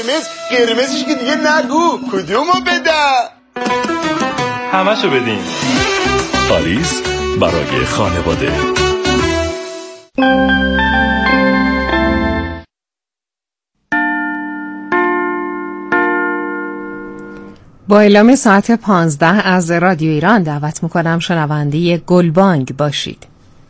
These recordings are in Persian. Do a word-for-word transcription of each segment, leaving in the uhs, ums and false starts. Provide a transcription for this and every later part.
قرمز، قرمزش که دیگه نگو، کدومو بدم؟ همشو بدین. آلیس برای خانواده. با اعلام ساعت پانزده از رادیو ایران دعوت میکنم شنونده گلبانگ باشید.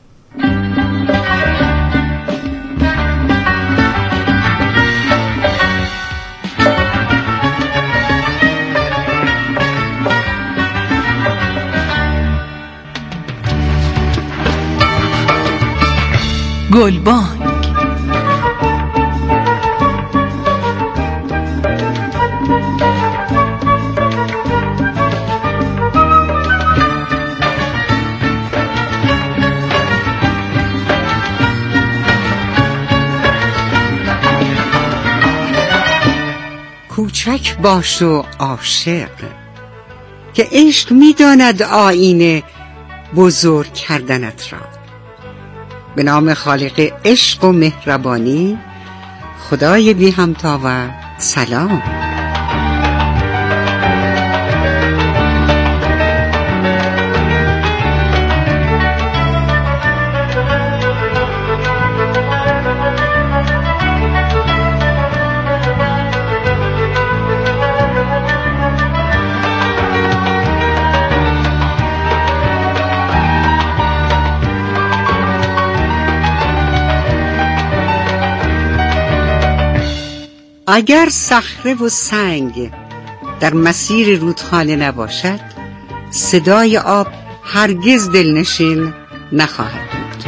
گلبانگ. کوچک باش و عاشق که عشق می‌داند آیین بزرگ کردنت را. به نام خالق عشق و مهربانی، خدای بی همتا و سلام. اگر صخره و سنگ در مسیر رودخانه نباشد، صدای آب هرگز دلنشین نخواهد بود.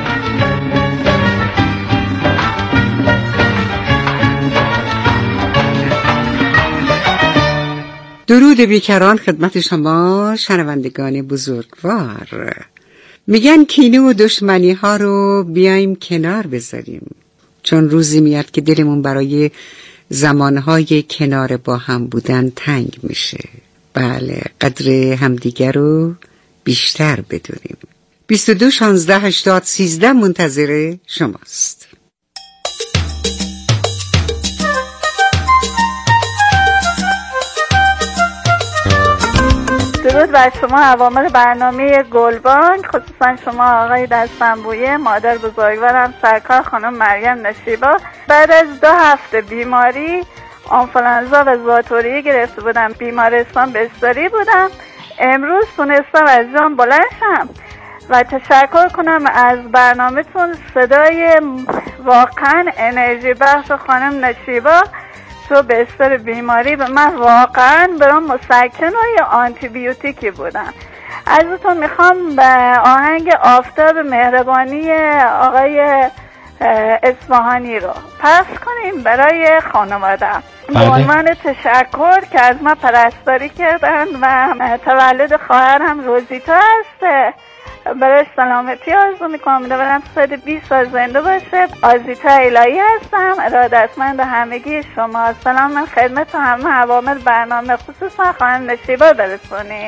درود بیکران خدمت شما شنوندگان بزرگوار. میگن کینه و دشمنی ها رو بیایم کنار بذاریم، چون روزی میاد که دلمون برای زمانهای کنار با هم بودن تنگ میشه. بله، قدر همدیگر رو بیشتر بدونیم. بیست و دو شانزده هشتاد سیزده منتظر شماست. درود بر شما عوامل برنامه گلبانگ، خصوصا شما آقای دستنبویه، مادر بزرگوارم سرکار خانم مریم نشیبا. بعد از دو هفته بیماری آنفولانزا و زاتوریه گرفته بودم، بیمارستان بستری بودم. امروز تونستم از جام بلند شم و تشکر کنم از برنامه‌تون. صدای واقعا انرژی بخش خانم نشیبا تو بستر بیماری به من واقعا برام مسکن و یا آنتی بیوتیکی بودن. ازتون میخوام به آهنگ آفتاب مهربانی آقای اصفهانی رو پخش کنیم برای خانواده‌ام. به عنوان تشکر که از من پرستاری کردن و تولد خواهرم روزیتا هست، برای سلامتی آرزو میکنم. دارم صد بیست سال زنده باشه. آزیتا الهی هستم، ارادتمند همگی شما. سلام من خدمت همه عوامل برنامه، خصوصا خانم نشیبا برسونید.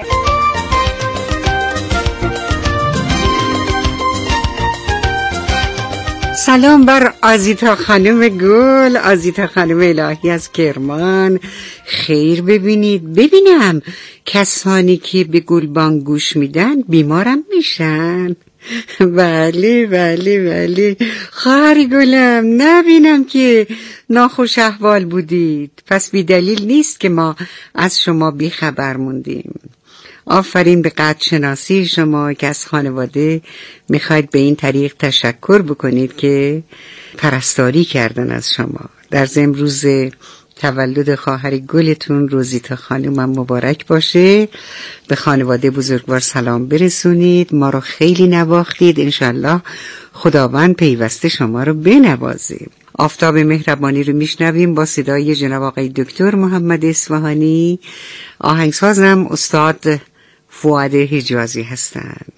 سلام بر آزیتا خانم گل، آزیتا خانم الهی از کرمان. خیر ببینید، ببینم کسانی که به گلبانگ گوش میدن بیمارم میشن. بله بله بله خواهر گلم، نبینم که ناخوش احوال بودید، پس بی دلیل نیست که ما از شما بی خبر موندیم. آفرین به قدرشناسی شما که از خانواده میخواید به این طریق تشکر بکنید که پرستاری کردن از شما. در ضمن روز تولد خواهر گلتون روزیتا خانومم مبارک باشه. به خانواده بزرگوار سلام برسونید، ما رو خیلی نواختید. انشالله خداوند پیوسته شما رو بنوازه. آفتاب مهربانی رو میشنویم با صدای جناب آقای دکتر محمد اصفهانی. آهنگسازم استاد فؤاد حجازی هستند.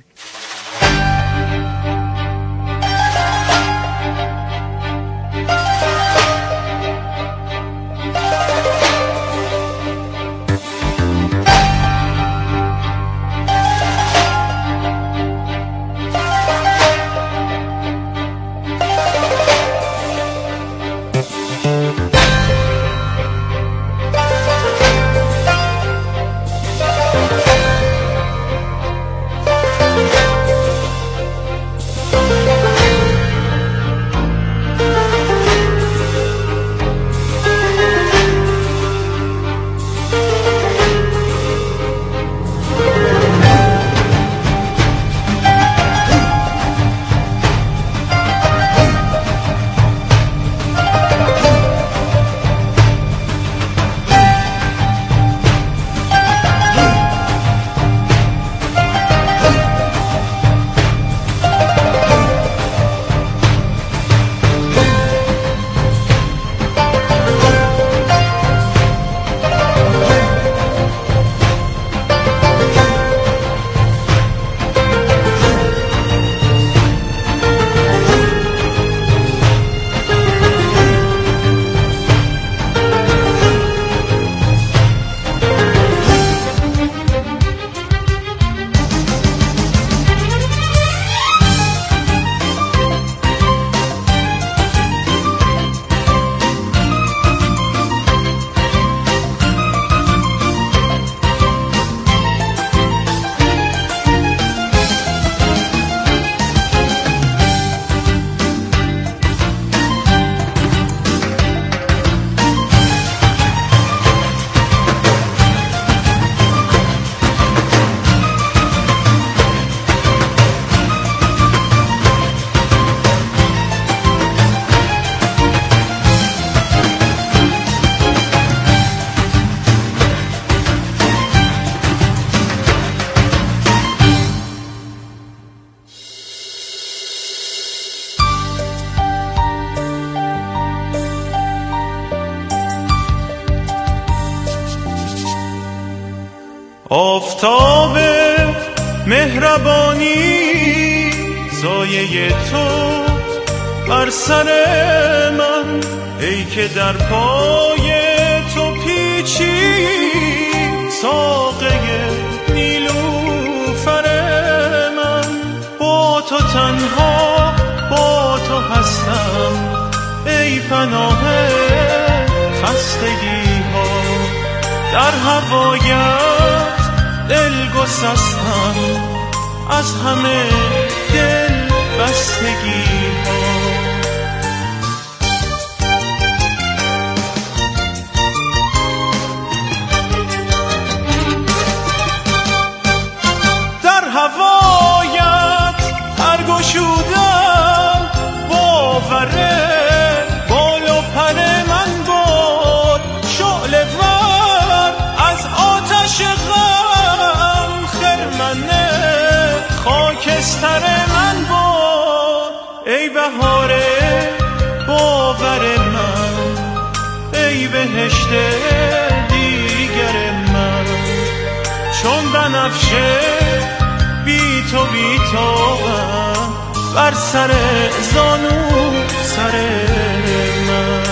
آفتاب مهربانی سایه تو بر سر من، ای که در پای تو پیچی ساقه نیلوفر من. با تو تنها با تو هستم ای پناه خستگی ها، در هوایت دل گسستم از همه دل بستگی ها. در هوایت پرگشودم باوره بال و پر من بود، شعله ور از آتش غم خرمنه خاکستر من بود. ای بهار باور من، ای بهشت دیگر من، چون بنفشه بی تو بی توام بر سر زانو سر من.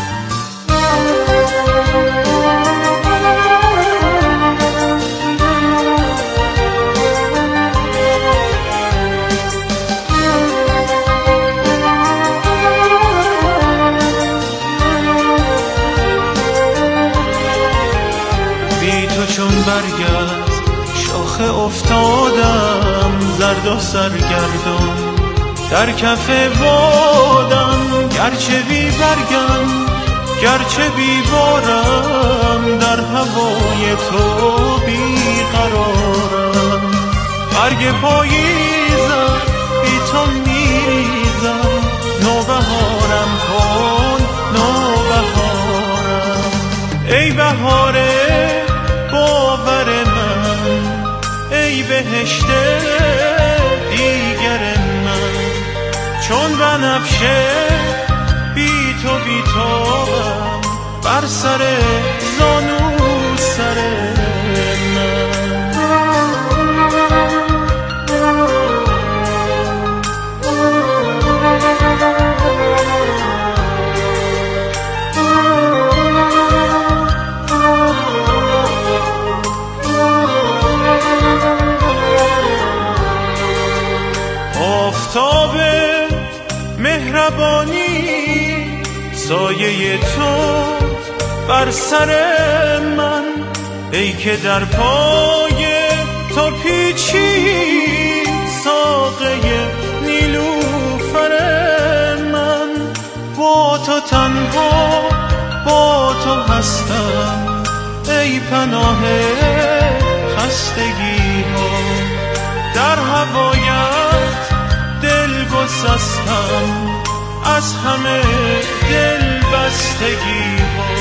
بی تو چون برگرد شاخه افتادم زرد و سرگردان، در کف بادم گرچه بی برگم گرچه بی بارم، در هوای تو بی قرارم. برگ پاییزم بی تو میریزم، نوبهارم کن نوبهارم. ای بهار باور من، ای بهشت دیگر من، چون بنفشه بی تو بی توام بر سر زانو سر من. آفتاب مهربانی سایه تو بر سر من، ای که در پای تو پیچی ساقه نیلوفر من. با تو تنها با تو هستم ای پناه خستگی ها، در هوایت دل گسستم از همه دل بستگی ها.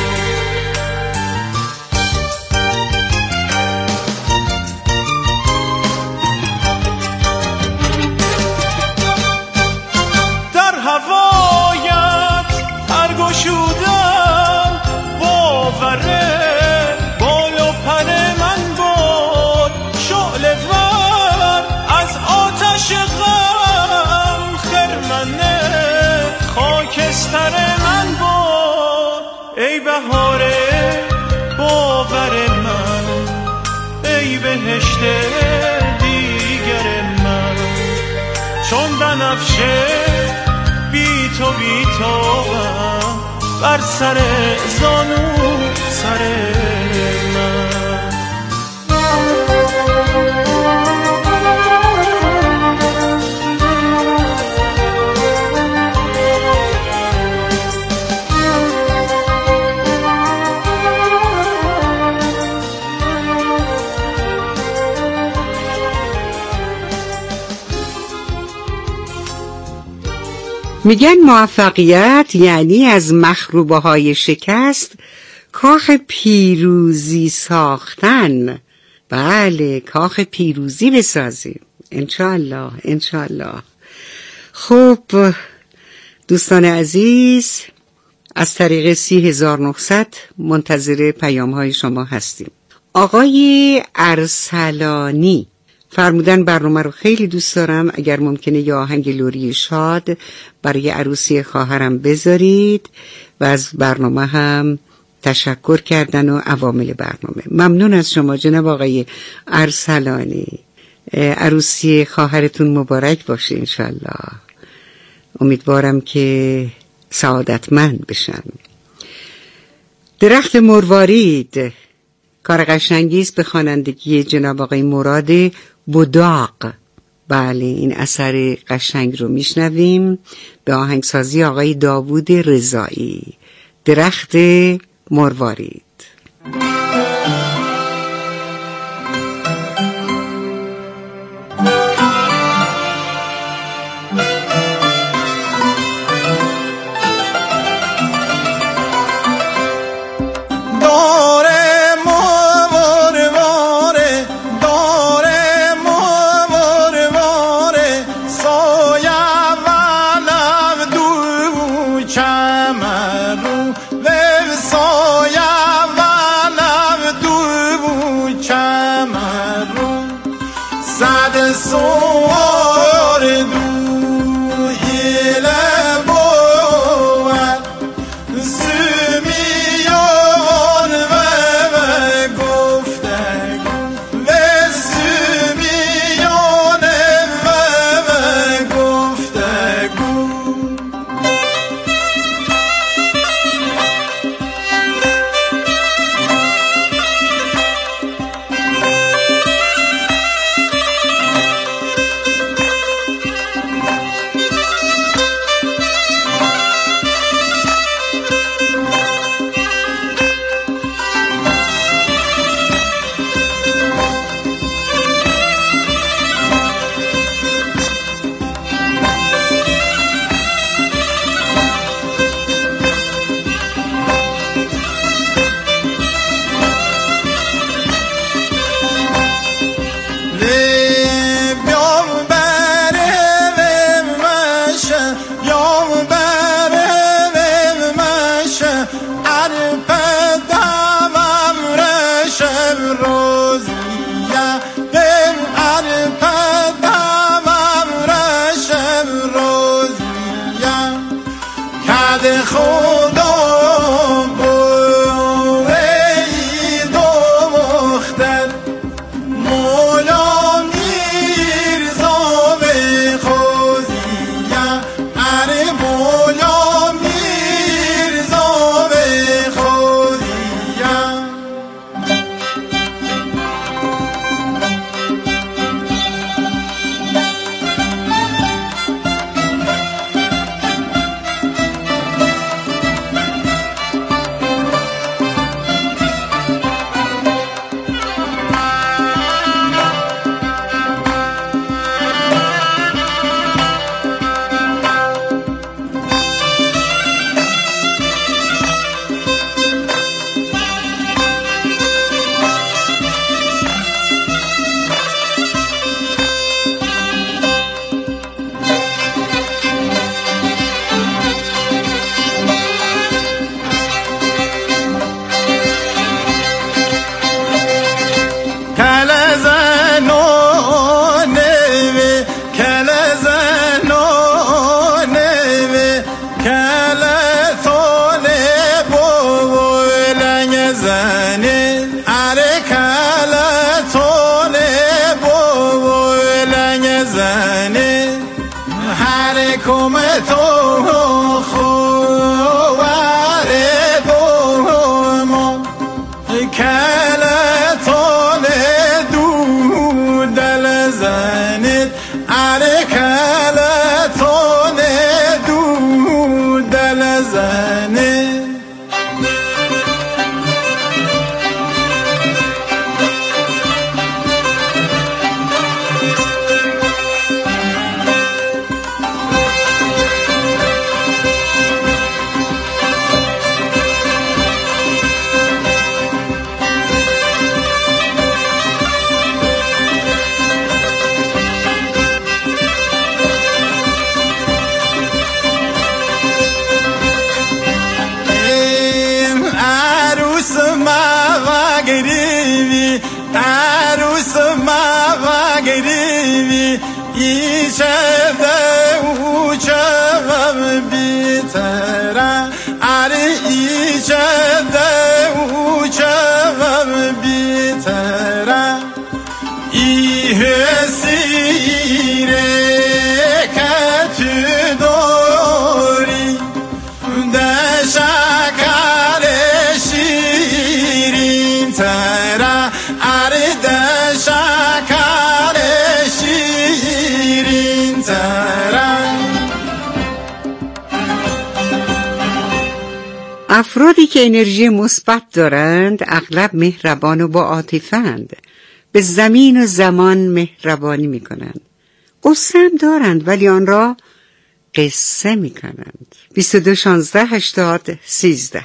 در هوایت پرگشودم باوره بال و پر من بود، شعله ور از آتش غم خرمنه خاکستر من بود. ای بهار باور من، ای بهشت دیگر من، چون بنفشه بی تو بی توام بر سر زانو سر من. میگن موفقیت یعنی از مخروبه های شکست کاخ پیروزی ساختن. بله، کاخ پیروزی بسازیم انشالله انشالله. خب دوستان عزیز، از طریق سی هزار و نهصد منتظر پیام های شما هستیم. آقای ارسلانی فرمودن برنامه رو خیلی دوست دارم، اگر ممکنه یه آهنگ لوری شاد برای عروسی خواهرم بذارید و از برنامه هم تشکر کردن و عوامل برنامه. ممنون از شما جناب آقای ارسلانی. عروسی خواهرتون مبارک باشه انشالله. امیدوارم که سعادتمند بشن. درخت مروارید کار قشنگی است به خوانندگی جناب آقای مراد بوداق. بله این اثر قشنگ رو میشنویم به آهنگسازی آقای داوود رضایی. درخت مروارید. گریوی عروس ما گریوی ایچه ده او چه بیتره اره ایچه ده او چه بیتره ایه سیره که تو داری ده شکر شیرین تره اره ده شکر شیرین تره. افرادی که انرژی مثبت دارند اغلب مهربان و با عاطفه‌اند. به زمین و زمان مهربانی میکنند. قصه هم دارند ولی آن را قصه میکنند. بیست و دو شانزده هشتاد سیزده.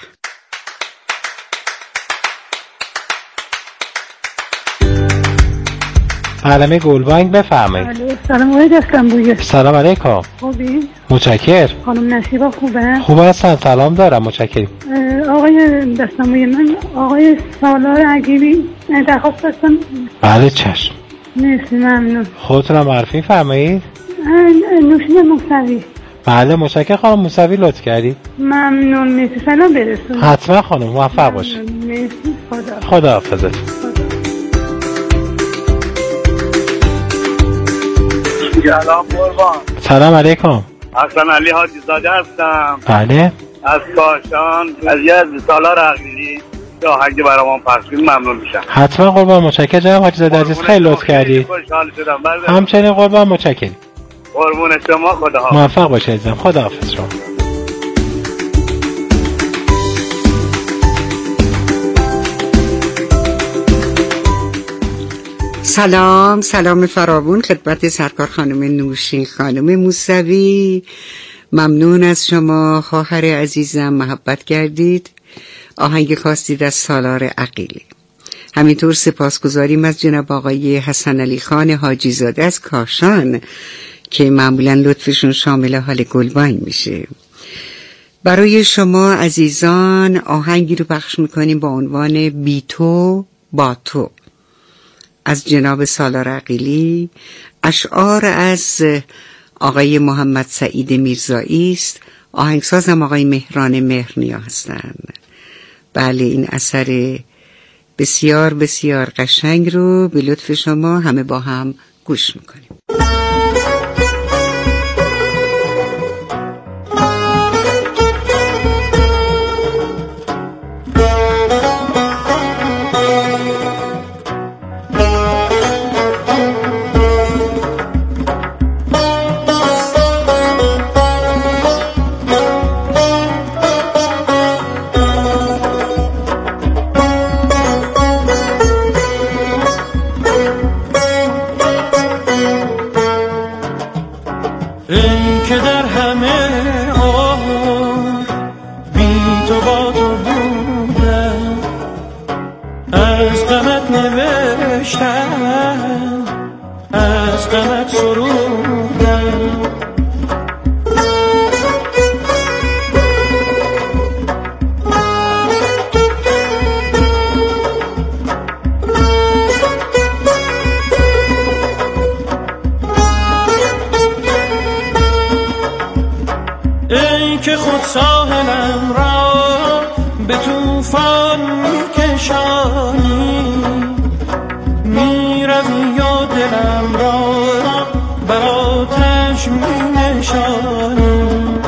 علمه گلبانگ بفرمایید. سلام آقای دستنبویی. سلام علیکم. خوبی؟ متشکر. خانم نشیبا خوبه؟ خوب هستن، سلام دارم، متشکرم. آقای دستنبویی، من آقای سالار عقیلی درخواست داشتم. بله چشم. مرسی، ممنون. خودتونم معرفی فرمایید. نوشین موسوی. بله متشکرم خانم موسوی، لطف کردید. ممنون، مرسی. سلام برسون. حتما خانم، موفق باشید. مرسی، خدا. خدا حافظت. سلام قربان. سلام علیکم. حسن علی حاجی زاده هستم. بله. از کاشان، از یزد سالار عقیلی. یا آهنگ برامون پخش کنید ممنون میشم. حتما قربان، متشکرم جناب حاجی زاده عزیز، خیلی لطف کردید. خوشحال شدم. همچنین قربان، متشکرم. قربون شما، خدا حافظ. موفق باشید عزیزم، خدا حافظ شما. سلام سلام فراوون خدمت سرکار خانم نوشین خانم موسوی. ممنون از شما خواهر عزیزم، محبت کردید. آهنگ خواستید از سالار عقیلی. همینطور سپاسگزاریم از جناب آقای حسن علی خان حاجی زاده از کاشان که معمولا لطفشون شامل حال گلبانگ میشه. برای شما عزیزان آهنگی رو پخش میکنیم با عنوان بی تو با تو از جناب سالار عقیلی. اشعار از آقای محمد سعید میرزایی است. آهنگسازم آقای مهران مهرنیا هستند. بله، این اثر بسیار بسیار قشنگ رو به لطف شما همه با هم گوش میکنیم. ای که در همه عمر بی تو با تو بودم، از غمت نوشتم، از غمت سرودم. که خود ساحلم را به طوفان میکشانی، میروی یا دلم را بر آتش مینشانی.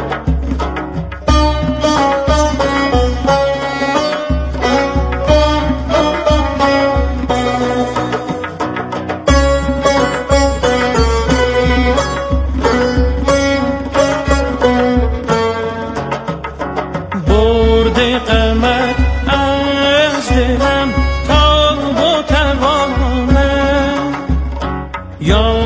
غمت از دلم تا با توانم یا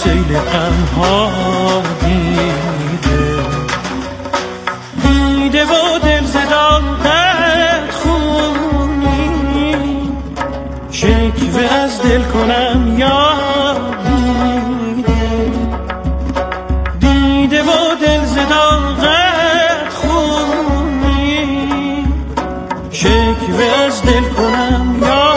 سیل غم ها دیده دیده و دل زداقت خونی شکوه از دل کنم یا دیده دیده و دل زداقت خونی شکوه از دل کنم یا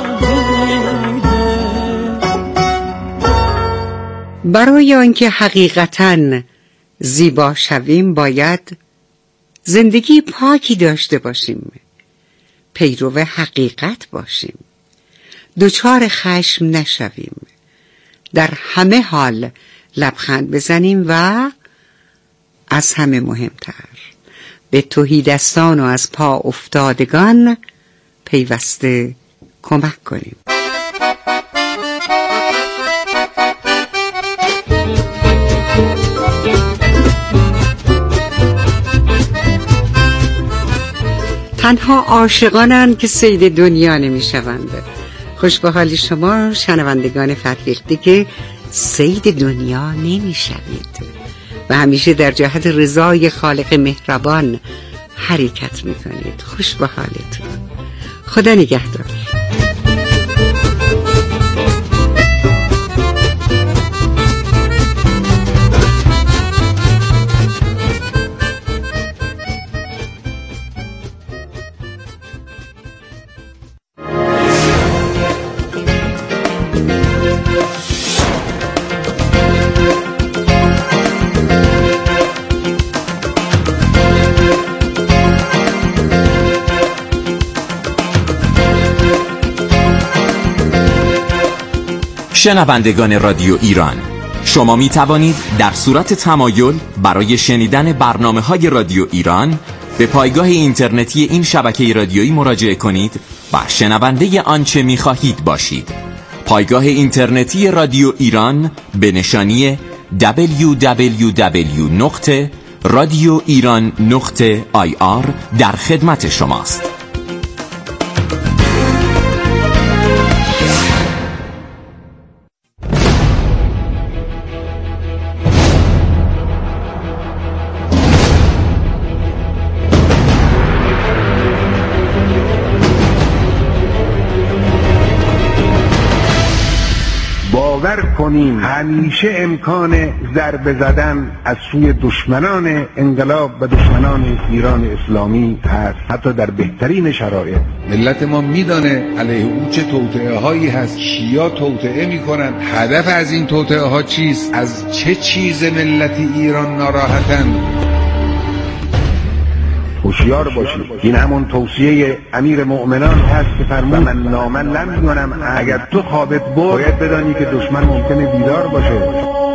برای آنکه حقیقتاً زیبا شویم باید زندگی پاکی داشته باشیم، پیرو حقیقت باشیم، دچار خشم نشویم، در همه حال لبخند بزنیم و از همه مهمتر به تهیدستان و از پا افتادگان پیوسته کمک کنیم. تنها عاشقانند که صید دنیا نمی شوند. خوش به حال شما شنوندگان فرهیخته که صید دنیا نمی شوید و همیشه در جهت رضای خالق مهربان حرکت می کنید. خوش به حالتون. خدا نگهدار. شنوندگان رادیو ایران، شما می توانید در صورت تمایل برای شنیدن برنامه‌های رادیو ایران به پایگاه اینترنتی این شبکه رادیویی مراجعه کنید و شنونده آنچه می خواهید باشید. پایگاه اینترنتی رادیو ایران به نشانی دبلیو دبلیو دبلیو نقطه رادیو ایران نقطه آی آر در خدمت شماست. باور کنیم همیشه امکان ضربه زدن از سوی دشمنان انقلاب و دشمنان ایران اسلامی هست، حتی در بهترین شرایط. ملت ما میدانه علیه او چه توطئه هایی هست، شیعا توطئه میکنن. هدف از این توطئه ها چیست؟ از چه چیز ملت ایران ناراحتن؟ هوشیار باشید. این همون توصیه امیر مؤمنان هست که فرمود من نامن لم می‌کنم، اگر تو خوابت برد باید بدانی که دشمن ممکنه بیدار باشه.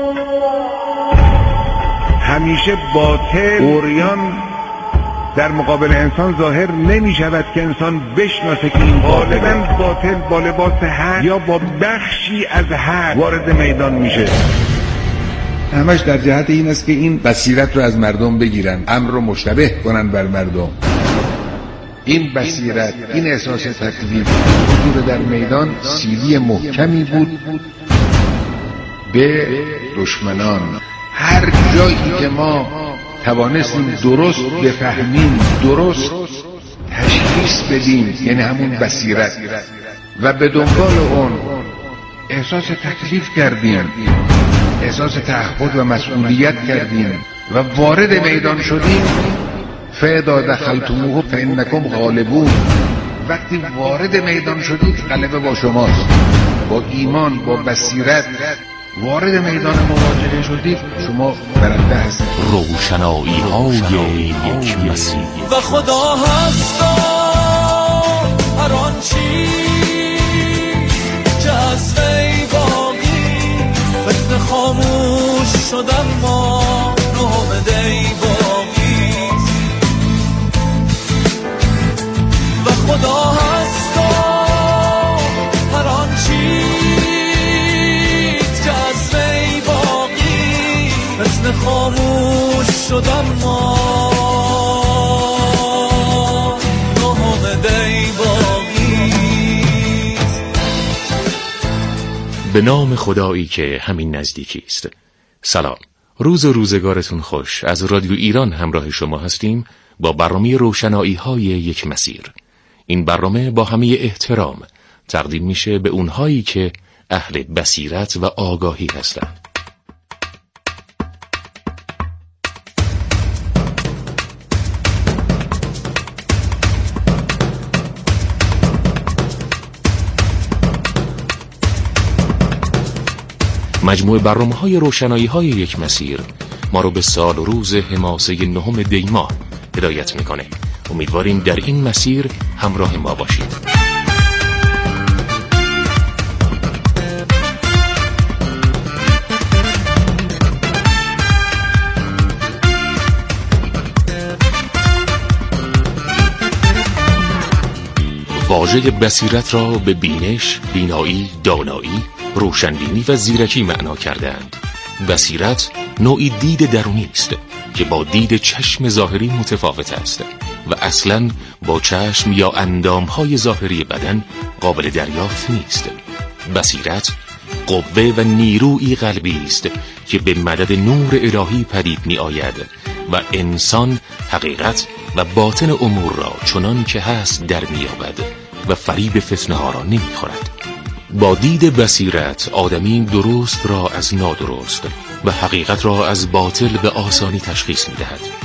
همیشه باطل اوریان در مقابل انسان ظاهر نمی شود که انسان بشناسه که این غالباً باطل با لباس حق یا با بخشی از حق وارد میدان میشه. همش در جهت این است که این بصیرت رو از مردم بگیرن، امر رو مشتبه کنن بر مردم. این بصیرت، این احساس تکلیف حضور در میدان سیلی محکمی بود به دشمنان. هر جایی که ما توانستیم درست بفهمیم، درست تشخیص بدیم، یعنی همون بصیرت، و به دنبال اون احساس تکلیف کردیم، احساس تعهد و مسئولیت کردیم و وارد میدان شدیم، فاذا دخلتموه فانکم غالبون. وقتی وارد میدان شدید غلبه با شماست. با ایمان، با بصیرت وارد میدان مواجهه شدید، شما برنده هستید. روشنایی های یک مسیر و خدا هستا هر آن چیز که از وی باقی فتن خاموش شدن ما نام دی باقی و خدا هستا هر آن چیز که از وی باقی فتن خاموش شدن ما به نام خدایی که همین نزدیکی است. سلام، روز و روزگارتون خوش. از رادیو ایران همراه شما هستیم با برنامه روشنایی های یک مسیر. این برنامه با همه احترام تقدیم میشه به اونهایی که اهل بصیرت و آگاهی هستند. مجموع برنامه‌های روشنایی‌های یک مسیر ما رو به سال و روز حماسه نهم دی ماه هدایت میکنه. امیدواریم در این مسیر همراه ما باشید. واژه بصیرت را به بینش، بینایی، دانایی، روشنبینی و زیرکی معنا کردند. بصیرت نوعی دید درونی است که با دید چشم ظاهری متفاوت است و اصلاً با چشم یا اندامهای ظاهری بدن قابل دریافت نیست. بصیرت قوه و نیروی قلبی است که به مدد نور الهی پدید می آید و انسان حقیقت و باطن امور را چنان که هست در می یابد و فریب فتنه ها را نمی خورد. با دید بصیرت آدمی درست را از نادرست و حقیقت را از باطل به آسانی تشخیص می دهد.